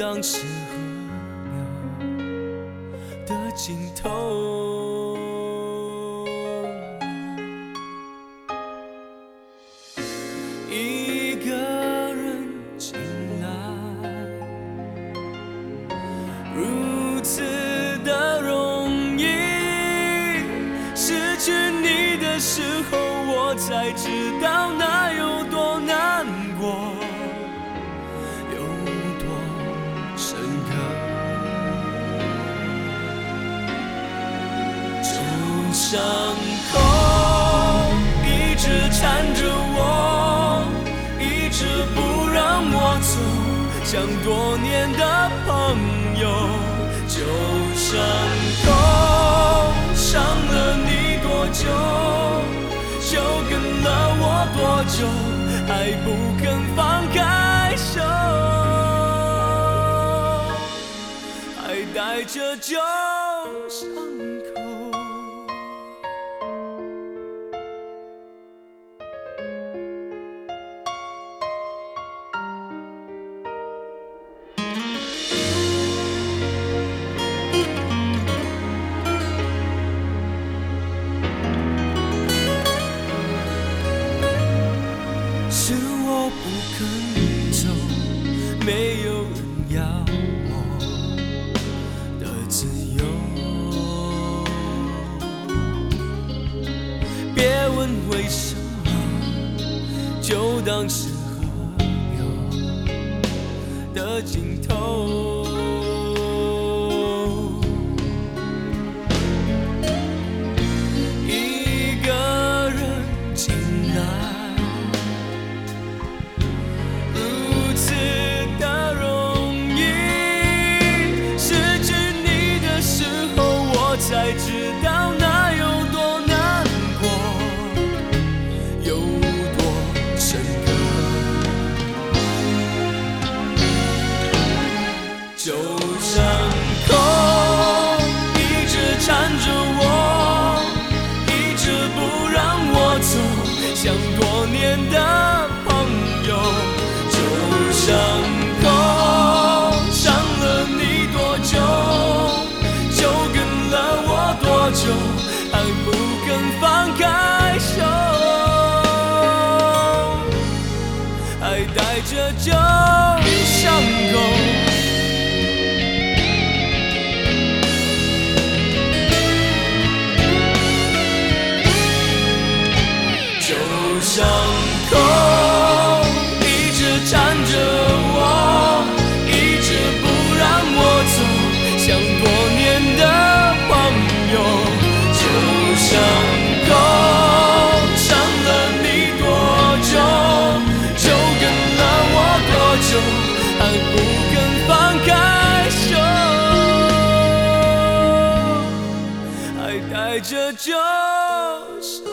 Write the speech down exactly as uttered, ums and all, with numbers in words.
当时河流的尽头。一个人进来，如此的容易，失去你的时候，我才知道那有多难过，有多深刻。旧伤口一直缠着我，一直不让我走，像多年的朋友。旧伤口伤了你多久，就跟了我多久，还不肯放开手，还带着旧伤口。是我不肯走，没有人要我的自由。别问为什么，就当是河流的尽头。一个人进来，才知道那有多难过，有多深刻。旧伤口一直缠着我，一直不让我走，像多年的朋友。旧伤口伤了你多久，多久还不肯放开手，还带着旧伤口。旧伤口一直缠着我，一直不让我走，像多年的旧伤口伤了你多久，就跟了我多久，还不肯放开手，还带着旧伤。